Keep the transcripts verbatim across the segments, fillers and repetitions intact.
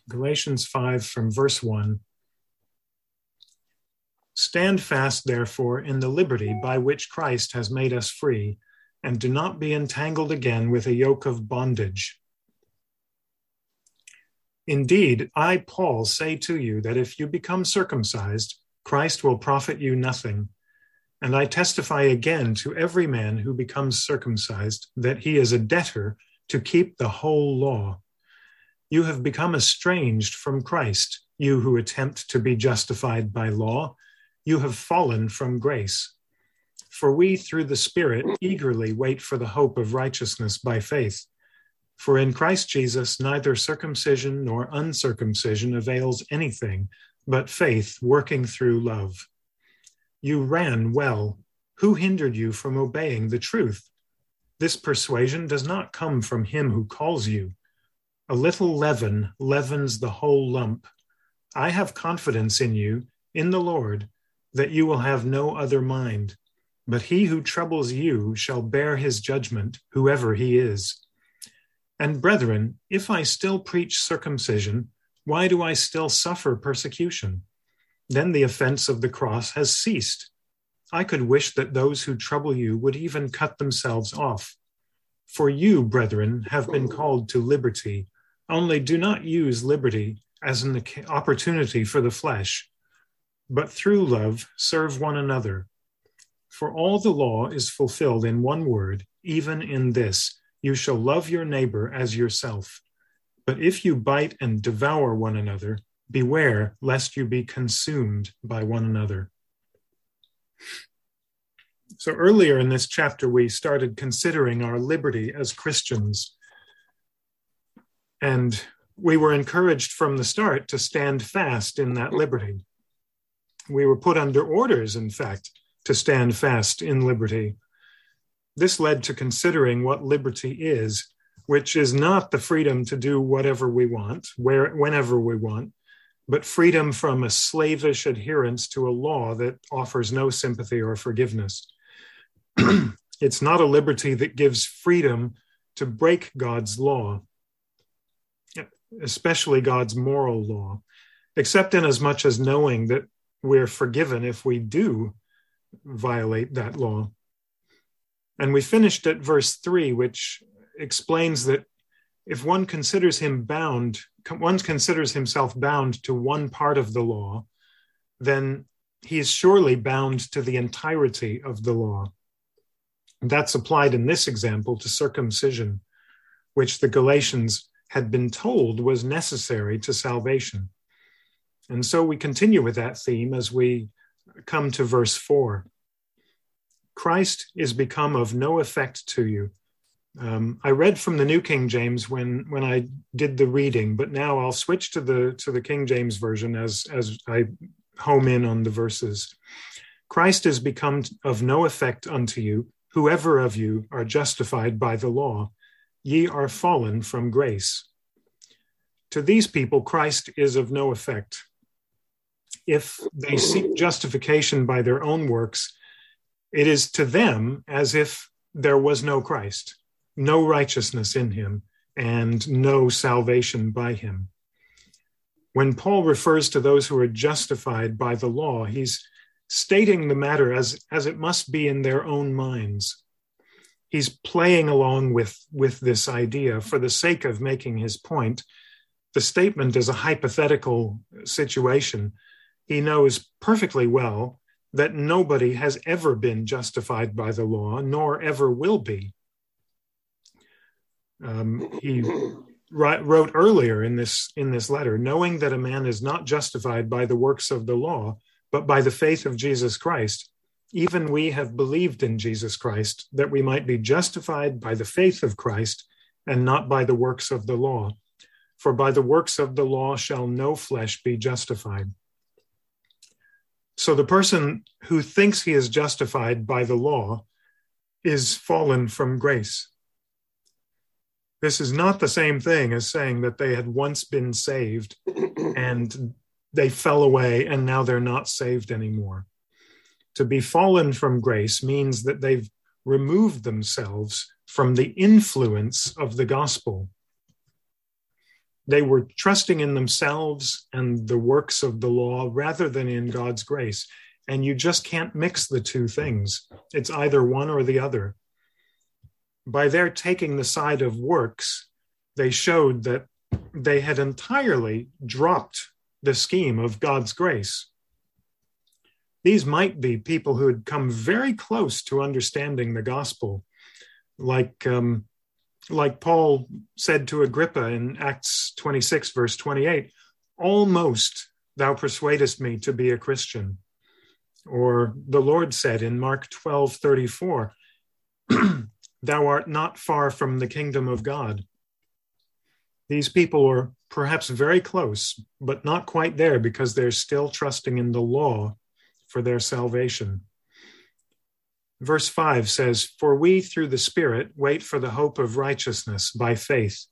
Galatians five from verse one. Stand fast, therefore, in the liberty by which Christ has made us free, and do not be entangled again with a yoke of bondage. Indeed, I, Paul, say to you that if you become circumcised, Christ will profit you nothing. And I testify again to every man who becomes circumcised that he is a debtor to keep the whole law. You have become estranged from Christ, you who attempt to be justified by law. You have fallen from grace. For we, through the Spirit, eagerly wait for the hope of righteousness by faith. For in Christ Jesus, neither circumcision nor uncircumcision avails anything, but faith working through love. You ran well. Who hindered you from obeying the truth? This persuasion does not come from him who calls you. A little leaven leavens the whole lump. I have confidence in you, in the Lord, that you will have no other mind. But he who troubles you shall bear his judgment, whoever he is. And brethren, if I still preach circumcision, why do I still suffer persecution? Then the offense of the cross has ceased. I could wish that those who trouble you would even cut themselves off. For you, brethren, have been called to liberty. Only do not use liberty as an opportunity for the flesh, but through love serve one another. For all the law is fulfilled in one word, even in this: you shall love your neighbor as yourself. But if you bite and devour one another, beware lest you be consumed by one another. So earlier in this chapter, we started considering our liberty as Christians. And we were encouraged from the start to stand fast in that liberty. We were put under orders, in fact, to stand fast in liberty. This led to considering what liberty is, which is not the freedom to do whatever we want, where, whenever we want, but freedom from a slavish adherence to a law that offers no sympathy or forgiveness. It's not a liberty that gives freedom to break God's law, especially God's moral law, except in as much as knowing that we're forgiven if we do violate that law. And we finished at verse three, which explains that if one considers him bound, one considers himself bound to one part of the law, then he is surely bound to the entirety of the law. And that's applied in this example to circumcision, which the Galatians had been told was necessary to salvation. And so we continue with that theme as we come to verse four. Christ is become of no effect to you. Um, I read from the New King James when, when I did the reading, but now I'll switch to the to the King James Version as, as I home in on the verses. Christ is become of no effect unto you, whoever of you are justified by the law. Ye are fallen from grace. To these people, Christ is of no effect. If they seek justification by their own works, it is to them as if there was no Christ, no righteousness in him, and no salvation by him. When Paul refers to those who are justified by the law, he's stating the matter as, as it must be in their own minds. He's playing along with, with this idea for the sake of making his point. The statement is a hypothetical situation. He knows perfectly well that nobody has ever been justified by the law, nor ever will be. Um, he wrote earlier in this, in this letter, knowing that a man is not justified by the works of the law, but by the faith of Jesus Christ. Even we have believed in Jesus Christ, that we might be justified by the faith of Christ and not by the works of the law. For by the works of the law shall no flesh be justified. So the person who thinks he is justified by the law is fallen from grace. This is not the same thing as saying that they had once been saved and they fell away and now they're not saved anymore. To be fallen from grace means that they've removed themselves from the influence of the gospel. They were trusting in themselves and the works of the law rather than in God's grace. And you just can't mix the two things. It's either one or the other. By their taking the side of works, they showed that they had entirely dropped the scheme of God's grace. These might be people who had come very close to understanding the gospel, like, um, like Paul said to Agrippa in Acts twenty-six, verse twenty-eight, almost thou persuadest me to be a Christian. Or the Lord said in Mark twelve, thirty-four, thou art not far from the kingdom of God. These people are perhaps very close, but not quite there because they're still trusting in the law for their salvation. Verse five says, for we through the Spirit wait for the hope of righteousness by faith.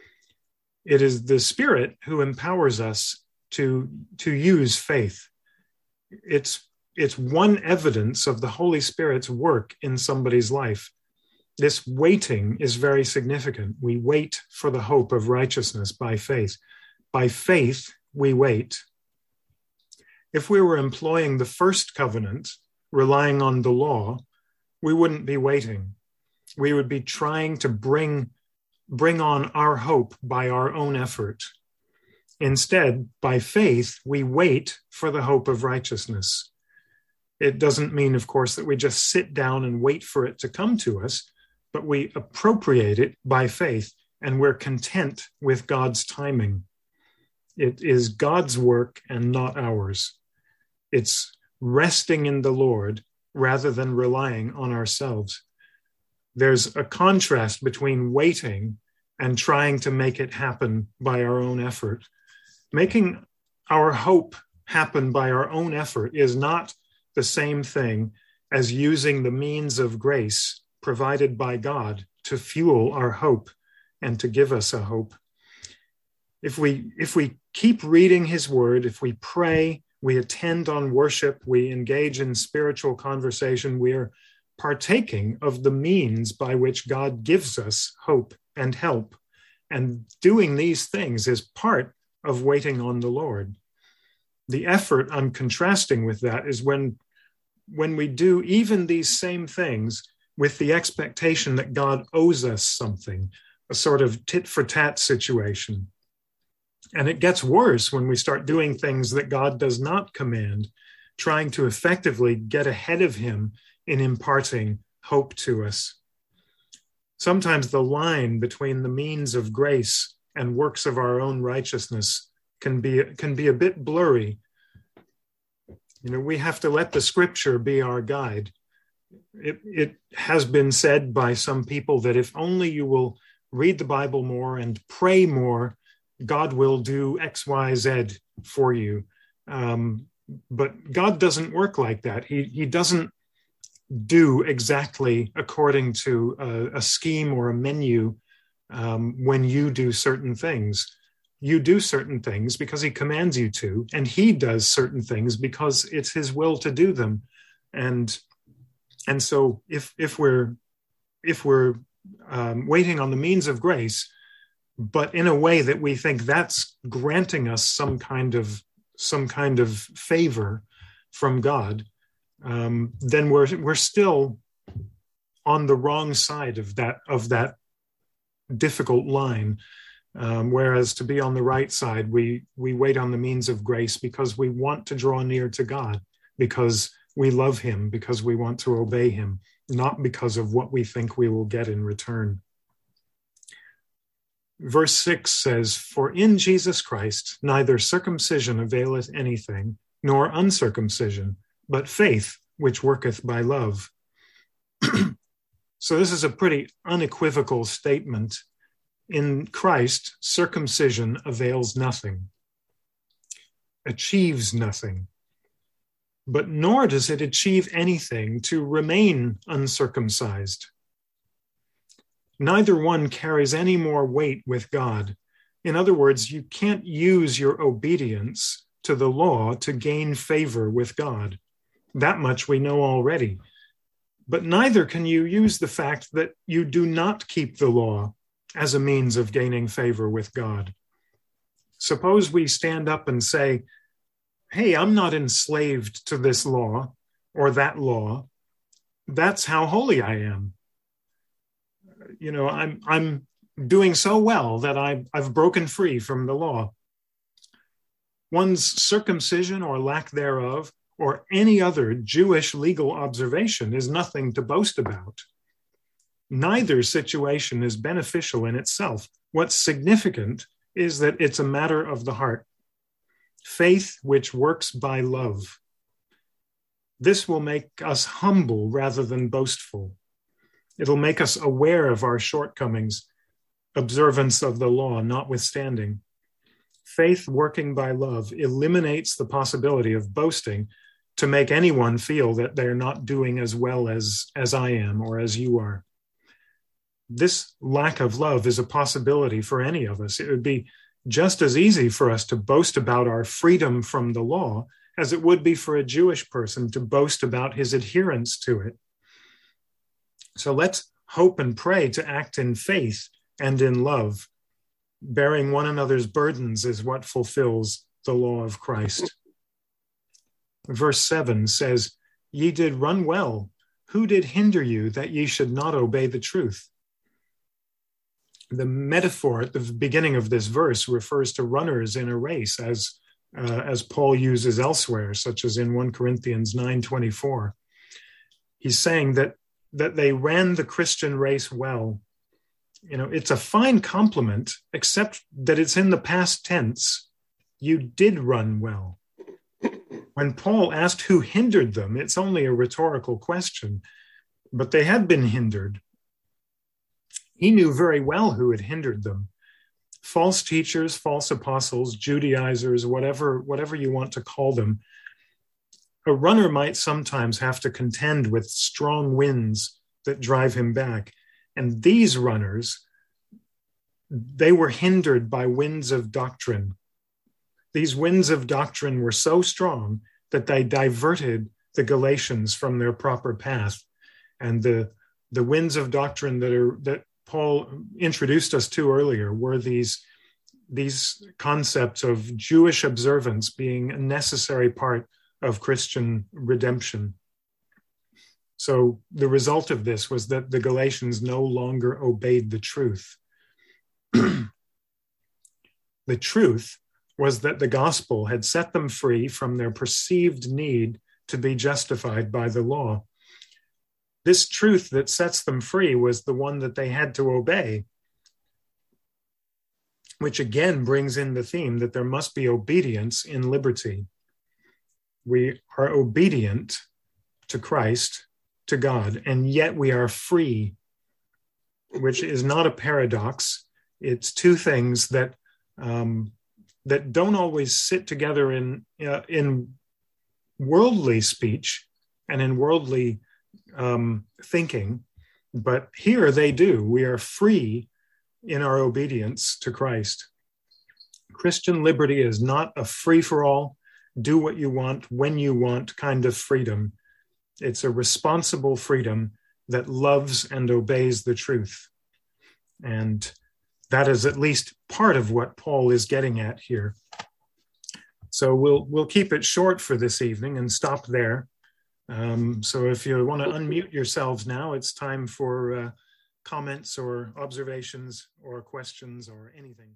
It is the Spirit who empowers us to, to use faith. It's, it's one evidence of the Holy Spirit's work in somebody's life. This waiting is very significant. We wait for the hope of righteousness by faith. By faith, we wait. If we were employing the first covenant, relying on the law, we wouldn't be waiting. We would be trying to bring, bring on our hope by our own effort. Instead, by faith, we wait for the hope of righteousness. It doesn't mean, of course, that we just sit down and wait for it to come to us, but we appropriate it by faith, and we're content with God's timing. It is God's work and not ours. It's resting in the Lord rather than relying on ourselves. There's a contrast between waiting and trying to make it happen by our own effort. Making our hope happen by our own effort is not the same thing as using the means of grace provided by God to fuel our hope and to give us a hope. If we, if we keep reading his word, if we pray, we attend on worship, we engage in spiritual conversation, we are partaking of the means by which God gives us hope and help. And doing these things is part of waiting on the Lord. The effort I'm contrasting with that is when, when we do even these same things with the expectation that God owes us something, a sort of tit for tat situation. And it gets worse when we start doing things that God does not command, trying to effectively get ahead of him in imparting hope to us. Sometimes the line between the means of grace and works of our own righteousness can be, can be a bit blurry. You know, we have to let the scripture be our guide. It, it has been said by some people that if only you will read the Bible more and pray more, God will do X, Y, Z for you. Um, but God doesn't work like that. He, he doesn't do exactly according to a, a scheme or a menu um, when you do certain things. You do certain things because he commands you to, and he does certain things because it's his will to do them. And and so if if we're if we're um, waiting on the means of grace, but in a way that we think that's granting us some kind of some kind of favor from God, um, then we're we're still on the wrong side of that of that difficult line. Um, whereas to be on the right side, we we wait on the means of grace because we want to draw near to God, because we love him, because we want to obey him, not because of what we think we will get in return. Verse six says, for in Jesus Christ neither circumcision availeth anything, nor uncircumcision, but faith which worketh by love. So this is a pretty unequivocal statement. In Christ, circumcision avails nothing, achieves nothing, but nor does it achieve anything to remain uncircumcised. Neither one carries any more weight with God. In other words, you can't use your obedience to the law to gain favor with God. That much we know already. But neither can you use the fact that you do not keep the law as a means of gaining favor with God. Suppose we stand up and say, hey, I'm not enslaved to this law or that law. That's how holy I am. You know, I'm I'm doing so well that I, I've broken free from the law. One's circumcision or lack thereof, or any other Jewish legal observation, is nothing to boast about. Neither situation is beneficial in itself. What's significant is that it's a matter of the heart. Faith which works by love. This will make us humble rather than boastful. It'll make us aware of our shortcomings, observance of the law notwithstanding. Faith working by love eliminates the possibility of boasting to make anyone feel that they're not doing as well as, as I am or as you are. This lack of love is a possibility for any of us. It would be just as easy for us to boast about our freedom from the law as it would be for a Jewish person to boast about his adherence to it. So let's hope and pray to act in faith and in love. Bearing one another's burdens is what fulfills the law of Christ. Verse seven says, ye did run well. Who did hinder you that ye should not obey the truth? The metaphor at the beginning of this verse refers to runners in a race, as, uh, as Paul uses elsewhere, such as in First Corinthians nine twenty-four. He's saying that, that they ran the Christian race well. You know, it's a fine compliment, except that it's in the past tense. You did run well. When Paul asked who hindered them, it's only a rhetorical question, but they had been hindered. He knew very well who had hindered them. False teachers, false apostles, Judaizers, whatever, whatever you want to call them. A runner might sometimes have to contend with strong winds that drive him back. And these runners, they were hindered by winds of doctrine. These winds of doctrine were so strong that they diverted the Galatians from their proper path. And the, the winds of doctrine that are that Paul introduced us to earlier were these, these concepts of Jewish observance being a necessary part of Christian redemption. So the result of this was that the Galatians no longer obeyed the truth. The truth was that the gospel had set them free from their perceived need to be justified by the law. This truth that sets them free was the one that they had to obey, which again brings in the theme that there must be obedience in liberty. We are obedient to Christ, to God, and yet we are free, which is not a paradox. It's two things that um, that don't always sit together in uh, in worldly speech and in worldly um, thinking, but here they do. We are free in our obedience to Christ. Christian liberty is not a free-for-all, do what you want, when you want kind of freedom. It's a responsible freedom that loves and obeys the truth. And that is at least part of what Paul is getting at here. So we'll we'll keep it short for this evening and stop there. Um, so if you want to unmute yourselves now, it's time for uh, comments or observations or questions or anything.